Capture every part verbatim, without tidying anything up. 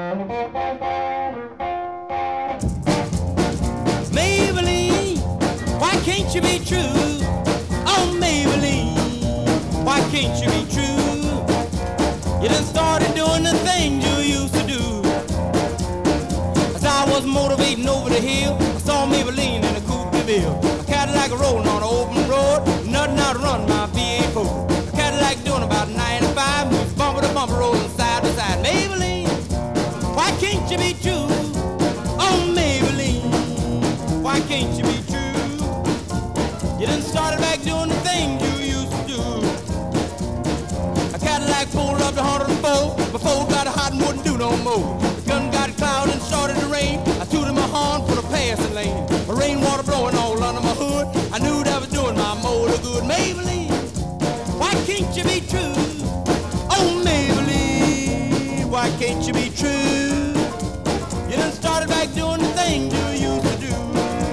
Maybelline, why can't you be true? Oh, Maybelline, why can't you be true? You done started doing the things you used to do. As I was motivating over the hill, I saw Maybelline in a coupe de ville. A Cadillac rolling on an open road, nothing out to run my V eight four. A Cadillac doing about ninety-five, moves bumper to bumper, rolling side to side. Maybelline, why can't you be true? Oh, Maybelline, why can't you be true? You done started back doing the things you used to do. A Cadillac pulled up to one oh four, before it got hot and wouldn't do no more. The gun got cloud and started to rain. I tooted my horn for the passing lane. The rainwater blowing all under my hood. I knew that was doing my motor good. Maybelline, why can't you be true? Oh, Maybelline, why can't you be true? You done started back doing the things you used to do.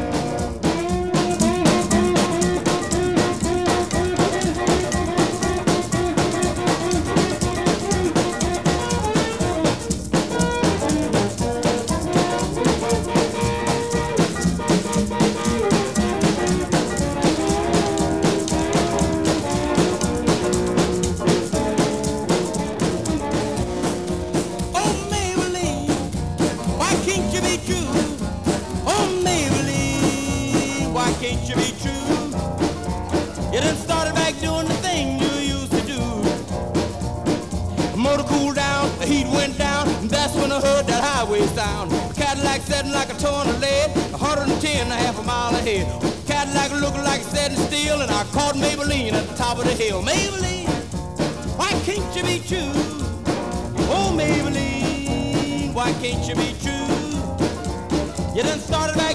Can't you be true? You done started back doing the thing you used to do. The motor cooled down, the heat went down, and that's when I heard that highway sound. The Cadillac setting like a ton of lead, one hundred ten and a half a mile ahead. The Cadillac looking like it's setting steel, and I caught Maybelline at the top of the hill. Maybelline, why can't you be true? Oh, Maybelline, why can't you be true? You done started back